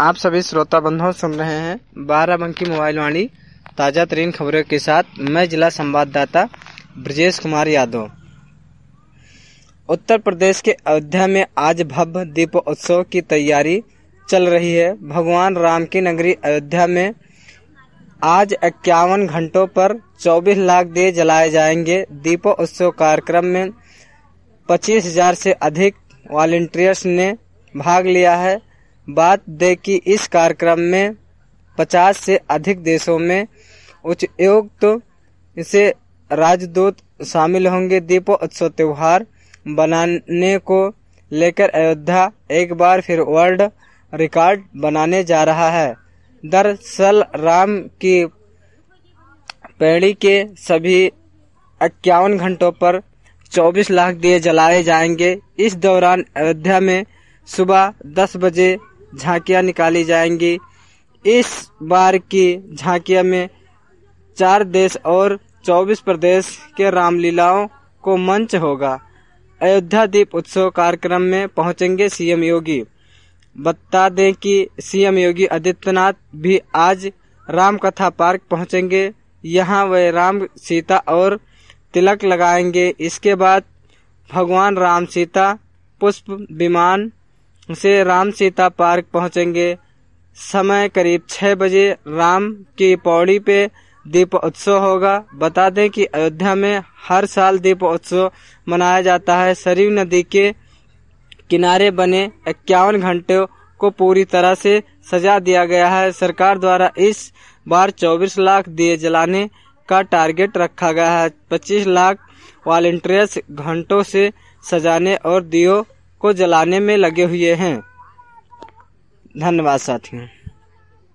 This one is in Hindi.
आप सभी श्रोता बंधुओं सुन रहे हैं बाराबंकी मोबाइल वाणी ताजा तरीन खबरों के साथ मैं जिला संवाददाता ब्रजेश कुमार यादव। उत्तर प्रदेश के अयोध्या में आज भव्य दीपोत्सव की तैयारी चल रही है। भगवान राम की नगरी अयोध्या में आज 51 घंटों पर 24 लाख दिए जलाए जाएंगे। दीपोत्सव कार्यक्रम में 25,000 से अधिक वॉलंटियर्स ने भाग लिया है। बात दे कि इस कार्यक्रम में 50 से अधिक देशों में उच्चायुक्त से राजदूत शामिल होंगे। दीपोत्सव त्योहार बनाने को लेकर अयोध्या एक बार फिर वर्ल्ड रिकॉर्ड बनाने जा रहा है। दरअसल राम की पैड़ी के सभी 51 घंटों पर 24 लाख दिए जलाए जाएंगे। इस दौरान अयोध्या में सुबह 10 बजे झांकियां निकाली जाएंगी। इस बार की झांकियां में 4 देश और 24 प्रदेश के रामलीलाओं को मंच होगा। अयोध्या दीप उत्सव कार्यक्रम में पहुंचेंगे सीएम योगी। बता दें कि सीएम योगी आदित्यनाथ भी आज राम कथा पार्क पहुंचेंगे। यहां वे राम सीता और तिलक लगाएंगे। इसके बाद भगवान राम सीता पुष्प विमान से राम सीता पार्क पहुंचेंगे। समय करीब 6 बजे राम की पौड़ी पे दीपोत्सव होगा। बता दें कि अयोध्या में हर साल दीपोत्सव मनाया जाता है। सरयू नदी के किनारे बने 51 घंटों को पूरी तरह से सजा दिया गया है। सरकार द्वारा इस बार 24 लाख दिए जलाने का टारगेट रखा गया है। 25 लाख वॉलंटियर्स घंटों से सजाने और दियों को जलाने में लगे हुए हैं। धन्यवाद साथियों।